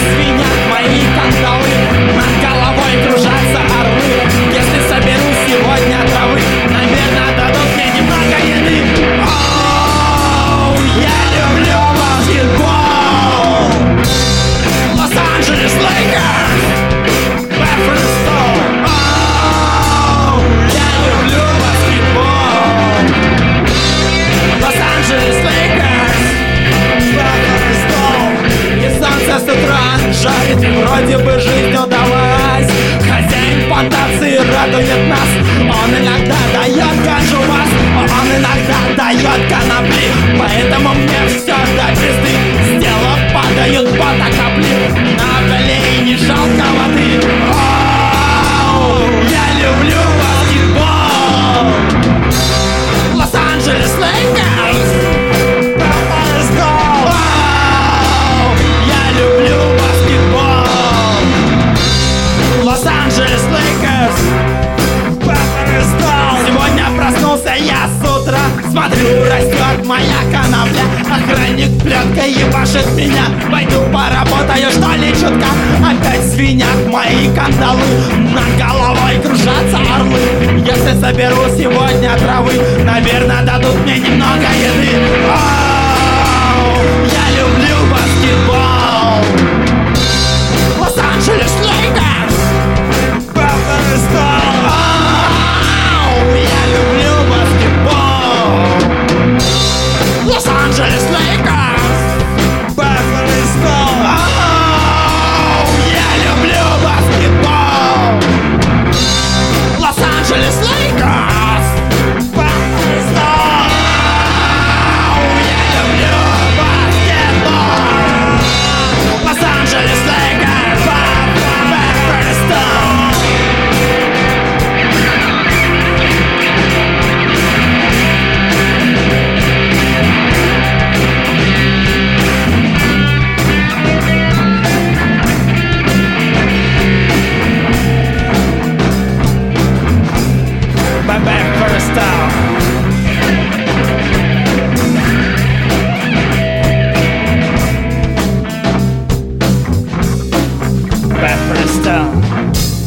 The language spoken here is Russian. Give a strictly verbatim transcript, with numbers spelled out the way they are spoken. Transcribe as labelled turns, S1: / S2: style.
S1: звенят мои кандалы, над головой кружатся орлы. Если соберу сегодня травы, наверное, дадут мне немного еды. Оу, я люблю баскетбол. Лос-Анджелес Лейкерс, Бэффорд Стоун. Оу, я люблю баскетбол. Лос-Анджелес Лейкерс, Бэффорд Стоун. И солнце с утра жарит, вроде бы жизнь удалась. Хозяин плантации радует нас. Он иногда дает ганжу вас, он иногда дает конопли. Поэтому мне все до пизды. Сделав падают пота капли. На колени жалко воды. Оу, я люблю баскетбол. Лос-Анджелес Лейкерс, Бэффорд Стоун. Оу, я люблю баскетбол. Лос-Анджелес Лейкерс, Бэффорд Стоун. Сегодня проснулся я с утра, смотрю, растет моя конопля. Охранник плеткой ебашит меня. Пойду поработаю, что ли, чутка. Опять звенят мои кандалы, над головой кружатся орлы. Если соберу сегодня травы, наверное, дадут мне немного еды. Оу, я люблю баскетбол. Лос-Анджелес Лейкерс, Бэффорд Стоун. Оу, я люблю баскетбол. Лос-Анджелес Лейкерс, Бэффорд Стоун. Оу, я люблю баскетбол. Лос-Анджелес Лейкерс, Бэффорд Стоун. Оу, я люблю баскетбол. Лос-Анджелес Лейкерс, Бэффорд Стоун. Bäffer Stown. Bäffer Stown.